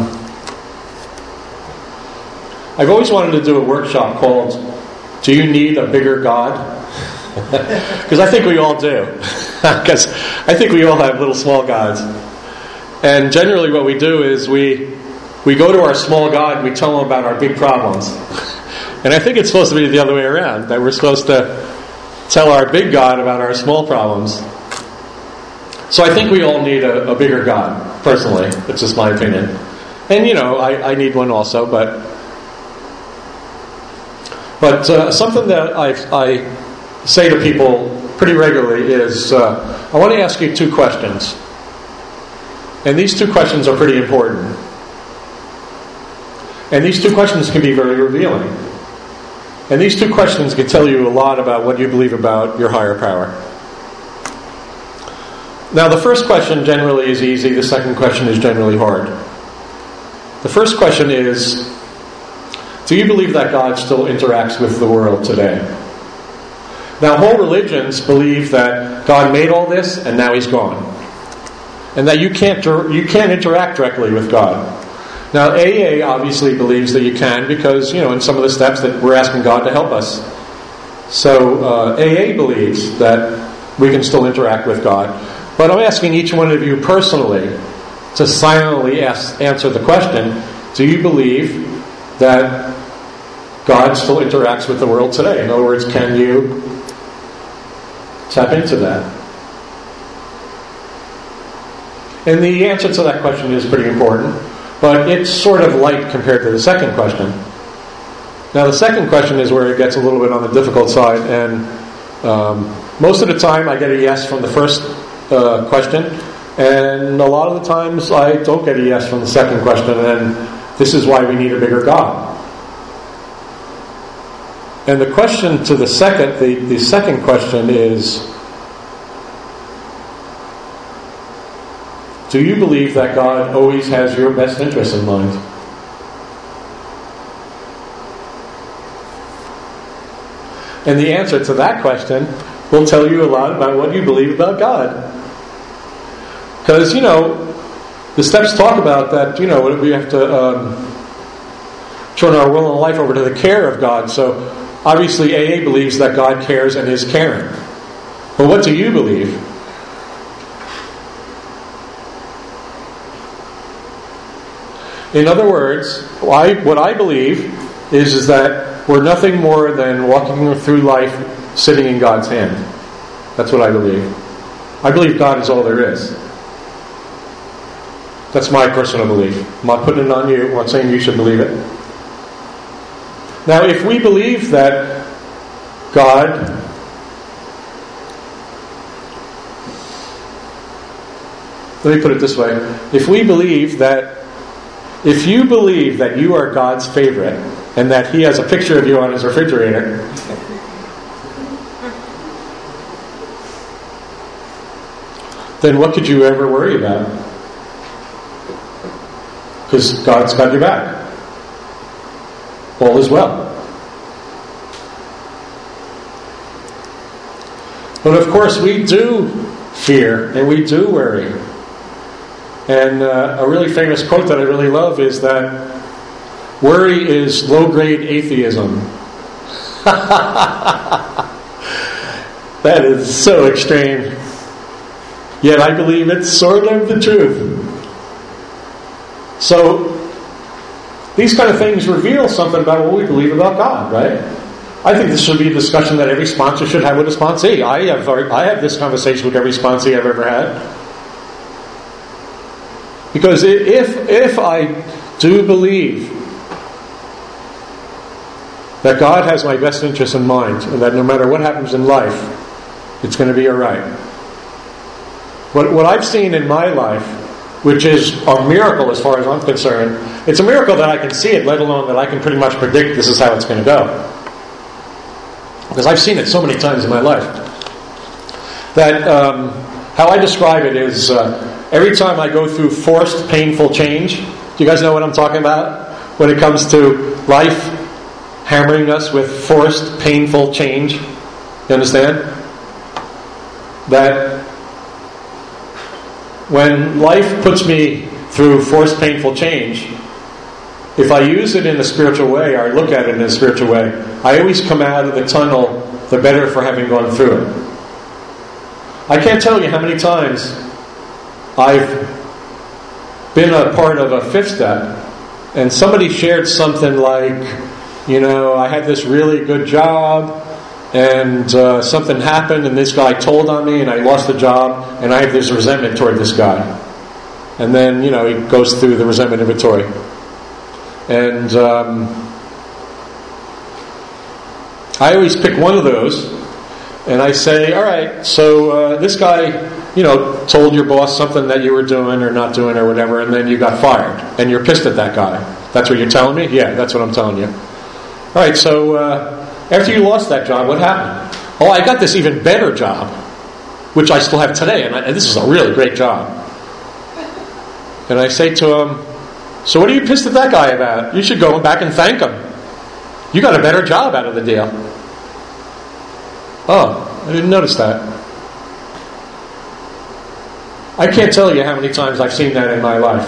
Speaker 1: I've always wanted to do a workshop called, Do You Need a Bigger God? Because I think we all do. Because I think we all have little small gods. And generally what we do is we we go to our small God and we tell him about our big problems. And I think it's supposed to be the other way around, that we're supposed to tell our big God about our small problems. So I think we all need a, a bigger God, personally. It's just my opinion. And, you know, I, I need one also, but but uh, something that I, I say to people pretty regularly is, uh, I want to ask you two questions. And these two questions are pretty important. And these two questions can be very revealing. And these two questions can tell you a lot about what you believe about your higher power. Now, the first question generally is easy. The second question is generally hard. The first question is, do you believe that God still interacts with the world today? Now, whole religions believe that God made all this and now he's gone. And that you can't you can't interact directly with God. Now, A A obviously believes that you can because, you know, in some of the steps that we're asking God to help us. So, uh, A A believes that we can still interact with God. But I'm asking each one of you personally to silently ask, answer the question, do you believe that God still interacts with the world today? In other words, can you tap into that? And the answer to that question is pretty important, but it's sort of light compared to the second question. Now, the second question is where it gets a little bit on the difficult side, and um, most of the time I get a yes from the first uh, question, and a lot of the times I don't get a yes from the second question, and this is why we need a bigger God. And the question to the second, the, the second question is, do you believe that God always has your best interest in mind? And the answer to that question will tell you a lot about what you believe about God. Because, you know, the steps talk about that, you know, we have to um, turn our will and life over to the care of God. So, obviously, A A believes that God cares and is caring. But what do you believe? In other words, I, what I believe is, is that we're nothing more than walking through life sitting in God's hand. That's what I believe. I believe God is all there is. That's my personal belief. I'm not putting it on you. I'm not saying you should believe it. Now, if we believe that God let me put it this way. If we believe that If you believe that you are God's favorite and that He has a picture of you on His refrigerator, then what could you ever worry about? Because God's got your back. All is well. But of course we do fear and we do worry. And uh, a really famous quote that I really love is that worry is low-grade atheism. That is so extreme. Yet I believe it's sort of the truth. So, these kind of things reveal something about what we believe about God, right? I think this should be a discussion that every sponsor should have with a sponsee. I have, I have this conversation with every sponsee I've ever had. Because if if I do believe that God has my best interest in mind, and that no matter what happens in life, it's going to be all right. What what I've seen in my life, which is a miracle as far as I'm concerned, it's a miracle that I can see it, let alone that I can pretty much predict this is how it's going to go. Because I've seen it so many times in my life. That um, how I describe it is. Uh, Every time I go through forced, painful change, do you guys know what I'm talking about? When it comes to life hammering us with forced, painful change. You understand? That when life puts me through forced, painful change, if I use it in a spiritual way, or I look at it in a spiritual way, I always come out of the tunnel the better for having gone through it. I can't tell you how many times I've been a part of a fifth step, and somebody shared something like, you know, I had this really good job, and uh, something happened, and this guy told on me, and I lost the job, and I have this resentment toward this guy. And then, you know, he goes through the resentment inventory. And um, I always pick one of those, and I say, all right, so uh, this guy, you know, told your boss something that you were doing or not doing or whatever, and then you got fired, and you're pissed at that guy. That's what you're telling me? Yeah, that's what I'm telling you. All right, so uh, after you lost that job, what happened? Oh, I got this even better job, which I still have today, and, I, and this is a really great job. And I say to him, so what are you pissed at that guy about? You should go back and thank him. You got a better job out of the deal. Oh, I didn't notice that. I can't tell you how many times I've seen that in my life.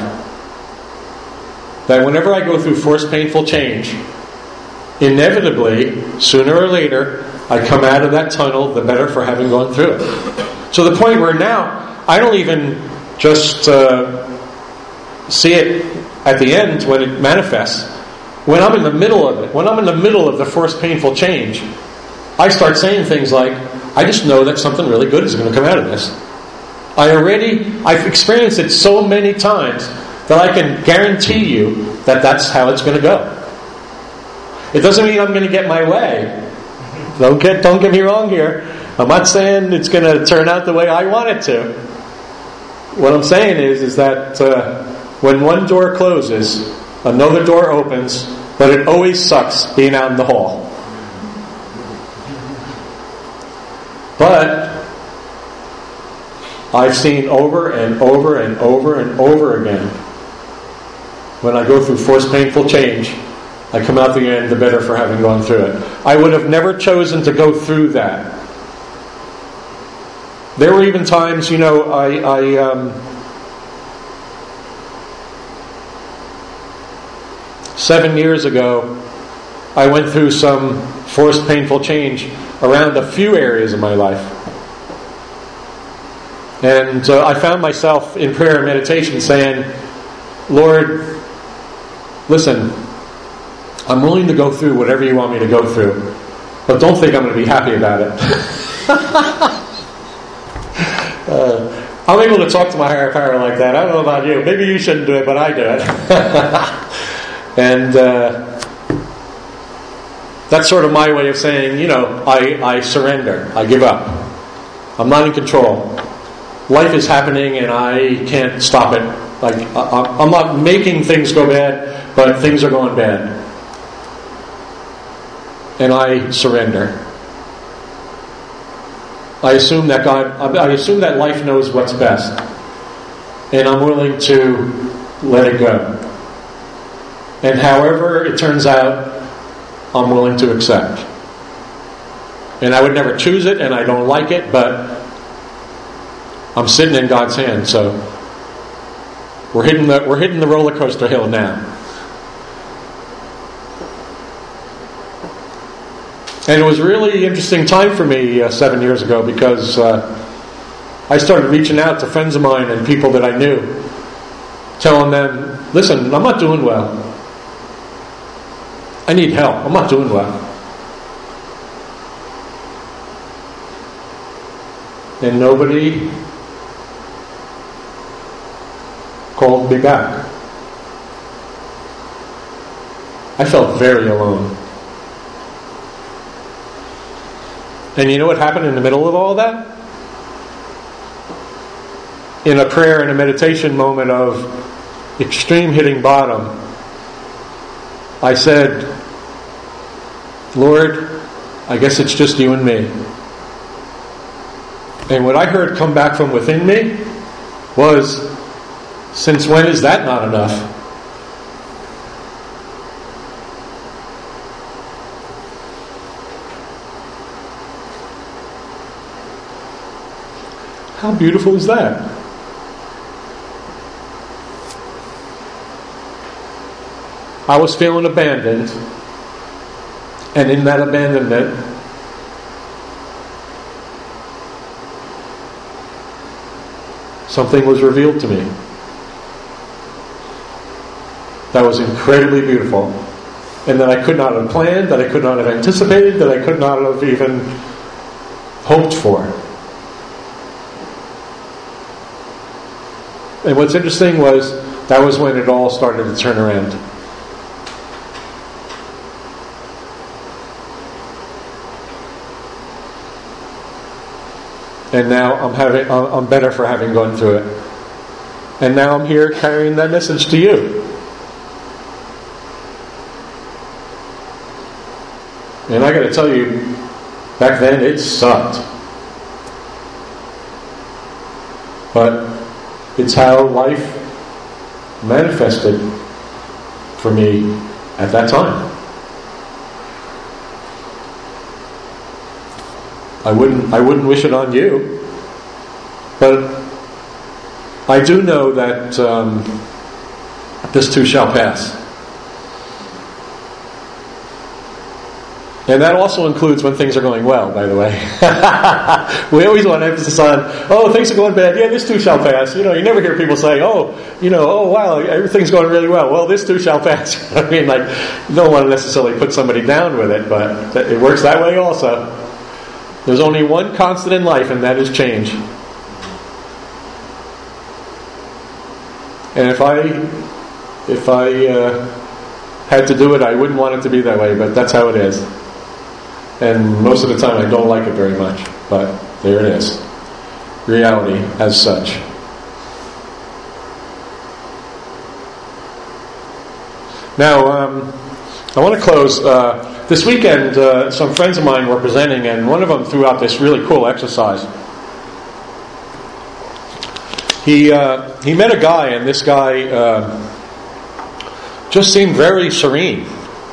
Speaker 1: That whenever I go through forced, painful change, inevitably, sooner or later, I come out of that tunnel the better for having gone through it. To the point where now, I don't even just uh, see it at the end, when it manifests, when I'm in the middle of it, when I'm in the middle of the first painful change, I start saying things like, I just know that something really good is going to come out of this. I already, I've experienced it so many times that I can guarantee you that that's how it's going to go. It doesn't mean I'm going to get my way. Don't get, don't get me wrong here. I'm not saying it's going to turn out the way I want it to. What I'm saying is, is that uh, when one door closes, another door opens, but it always sucks being out in the hall. But I've seen over and over and over and over again, when I go through forced painful change, I come out the end the better for having gone through it. I would have never chosen to go through that. There were even times, you know, I, I um, seven years ago, I went through some forced painful change around a few areas of my life. And uh, I found myself in prayer and meditation saying, Lord, listen, I'm willing to go through whatever you want me to go through, but don't think I'm going to be happy about it. uh, I'm able to talk to my higher power like that. I don't know about you. Maybe you shouldn't do it, but I do it. And uh, that's sort of my way of saying, you know, I, I surrender. I give up. I'm not in control. Life is happening and I can't stop it. Like I, I'm not making things go bad, but things are going bad. And I surrender. I assume that God, I assume that life knows what's best. And I'm willing to let it go. And however it turns out, I'm willing to accept. And I would never choose it, and I don't like it, but I'm sitting in God's hand, so we're hitting the we're hitting the roller coaster hill now. And it was a really interesting time for me uh, seven years ago because uh, I started reaching out to friends of mine and people that I knew, telling them, listen, I'm not doing well. I need help. I'm not doing well. And nobody called me back. I felt very alone. And you know what happened in the middle of all that? In a prayer and a meditation moment of extreme hitting bottom, I said, Lord, I guess it's just you and me. And what I heard come back from within me was, since when is that not enough? How beautiful is that? I was feeling abandoned, and in that abandonment, something was revealed to me that was incredibly beautiful, and that I could not have planned, that I could not have anticipated, that I could not have even hoped for. And what's interesting was that was when it all started to turn around. And now I'm having, I'm better for having gone through it. And now I'm here carrying that message to you. And I got to tell you, back then it sucked. But it's how life manifested for me at that time. I wouldn't I wouldn't wish it on you, but I do know that um, this too shall pass. And that also includes when things are going well, by the way. We always want emphasis on, oh, things are going bad. Yeah, this too shall pass. You know, you never hear people say, oh, you know, oh, wow, everything's going really well. Well, this too shall pass. I mean, like, you don't want to necessarily put somebody down with it, but it works that way also. There's only one constant in life, and that is change. And if I, if I uh, had to do it, I wouldn't want it to be that way, but that's how it is. And most of the time I don't like it very much, but there it is. Reality as such. Now, um, I want to close. Uh, this weekend, uh, some friends of mine were presenting, and one of them threw out this really cool exercise. He uh, he met a guy, and this guy uh, just seemed very serene.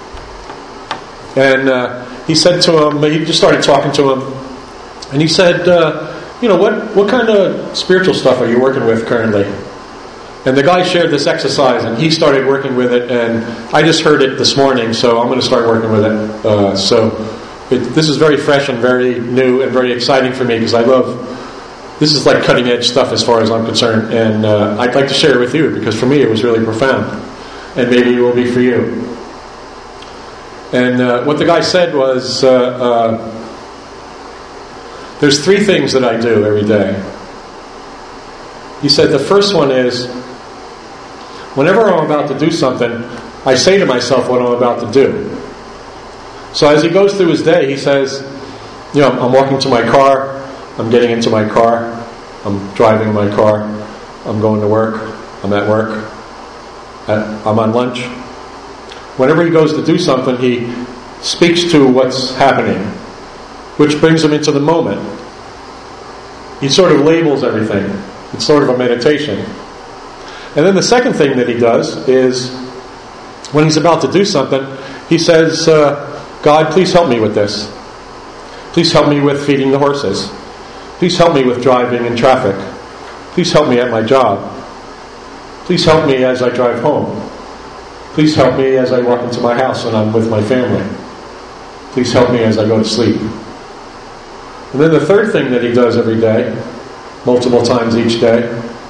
Speaker 1: And uh, he said to him, he just started talking to him, and he said, uh, you know, what, what kind of spiritual stuff are you working with currently? And the guy shared this exercise, and he started working with it, and I just heard it this morning, so I'm going to start working with it. Uh, so it, this is very fresh and very new and very exciting for me, because I love, this is like cutting edge stuff as far as I'm concerned, and uh, I'd like to share it with you, because for me it was really profound, and maybe it will be for you. And uh, what the guy said was, uh, uh, there's three things that I do every day. He said the first one is, whenever I'm about to do something, I say to myself what I'm about to do. So as he goes through his day, he says, you know, I'm walking to my car, I'm getting into my car, I'm driving my car, I'm going to work, I'm at work, I'm on lunch. Whenever he goes to do something, he speaks to what's happening, which brings him into the moment. He sort of labels everything. It's sort of a meditation. And then the second thing that he does is, when he's about to do something, he says, uh, God, please help me with this. Please help me with feeding the horses. Please help me with driving in traffic. Please help me at my job. Please help me as I drive home. Please help me as I walk into my house and I'm with my family. Please help me as I go to sleep. And then the third thing that he does every day, multiple times each day,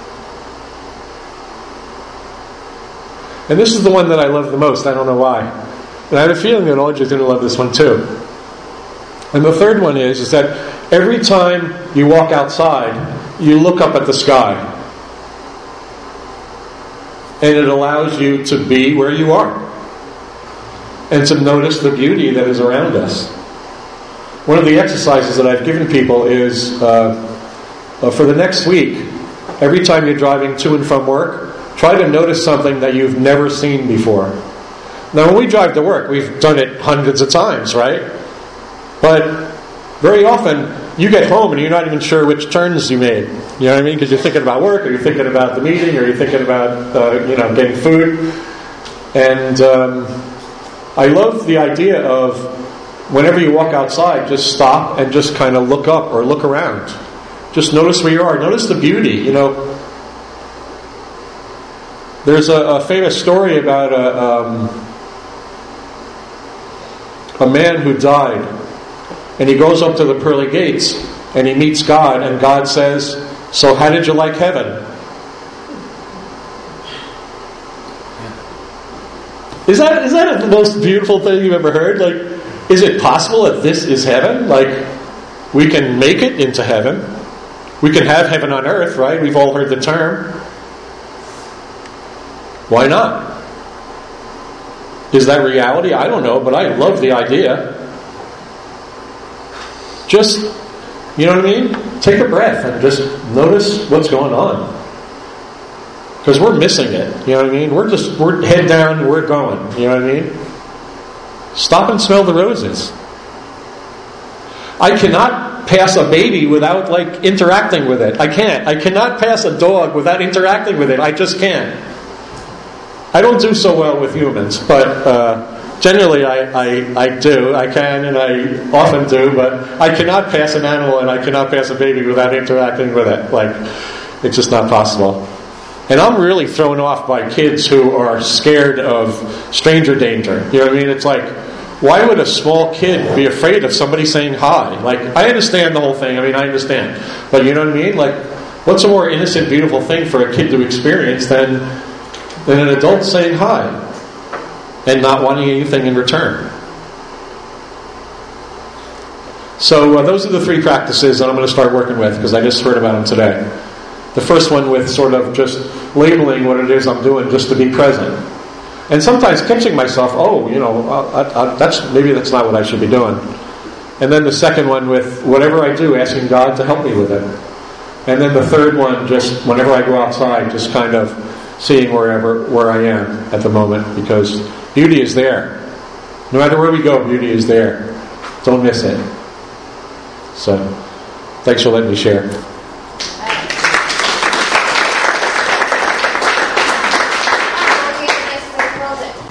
Speaker 1: and this is the one that I love the most, I don't know why. And I have a feeling that Audra's going to love this one too. And the third one is, is that every time you walk outside, you look up at the sky. And it allows you to be where you are. And to notice the beauty that is around us. One of the exercises that I've given people is, uh, uh, for the next week, every time you're driving to and from work, try to notice something that you've never seen before. Now, when we drive to work, we've done it hundreds of times, right? But very often, you get home and you're not even sure which turns you made. You know what I mean? Because you're thinking about work, or you're thinking about the meeting, or you're thinking about uh, you know getting food. And um, I love the idea of whenever you walk outside, just stop and just kind of look up or look around. Just notice where you are. Notice the beauty. You know, there's a, a famous story about a, um, a man who died. And he goes up to the pearly gates and he meets God, and God says, so how did you like heaven? Is that is that the most beautiful thing you've ever heard? Like, is it possible that this is heaven? Like, we can make it into heaven. We can have heaven on earth, right? We've all heard the term. Why not? Is that reality? I don't know, but I love the idea. Just, you know what I mean? Take a breath and just notice what's going on. Because we're missing it. You know what I mean? We're just, we're head down, we're going. You know what I mean? Stop and smell the roses. I cannot pass a baby without, like, interacting with it. I can't. I cannot pass a dog without interacting with it. I just can't. I don't do so well with humans, but uh, generally I, I, I do. I can and I often do, but I cannot pass an animal and I cannot pass a baby without interacting with it. Like, it's just not possible. And I'm really thrown off by kids who are scared of stranger danger. You know what I mean? It's like, why would a small kid be afraid of somebody saying hi? Like, I understand the whole thing. I mean, I understand. But you know what I mean? Like, what's a more innocent, beautiful thing for a kid to experience than, than an adult saying hi and not wanting anything in return? So uh, those are the three practices that I'm going to start working with, because I just heard about them today. The first one with sort of just labeling what it is I'm doing, just to be present. And sometimes catching myself, oh, you know, I, I, that's maybe that's not what I should be doing. And then the second one with whatever I do, asking God to help me with it. And then the third one, just whenever I go outside, just kind of seeing wherever where I am at the moment, because beauty is there. No matter where we go, beauty is there. Don't miss it. So, thanks for letting me share.